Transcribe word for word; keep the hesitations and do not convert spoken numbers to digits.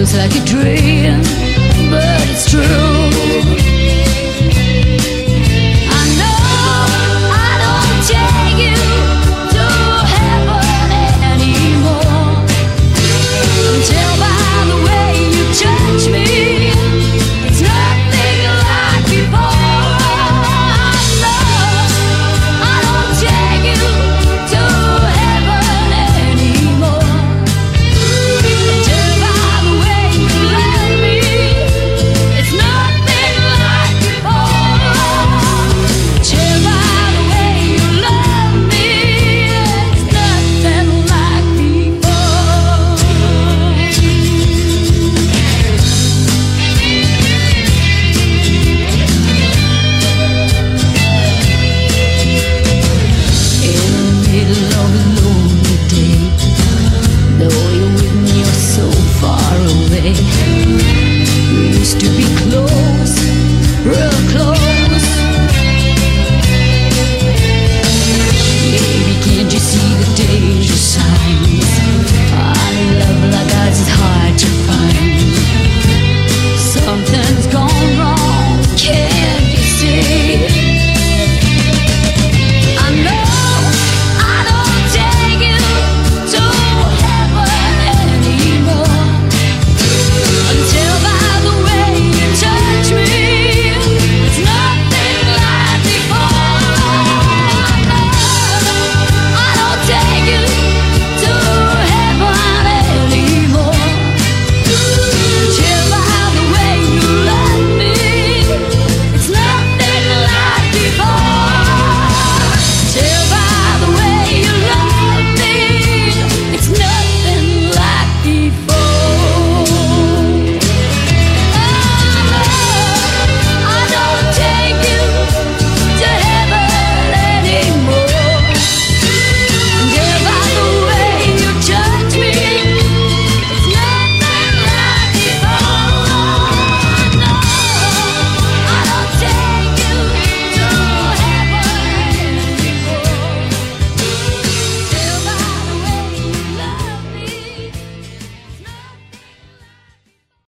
feels like a dream, but it's true. I know I don't take you to heaven anymore. Tell by the way you judge me, it's nothing like before. I know I don't take you to heaven anymore. Tell by the way you love me, it's nothing like before. Tell by the way you love me, it's nothing like before. In the middle of a lonely day, though you're with me, you're so far away. We used to be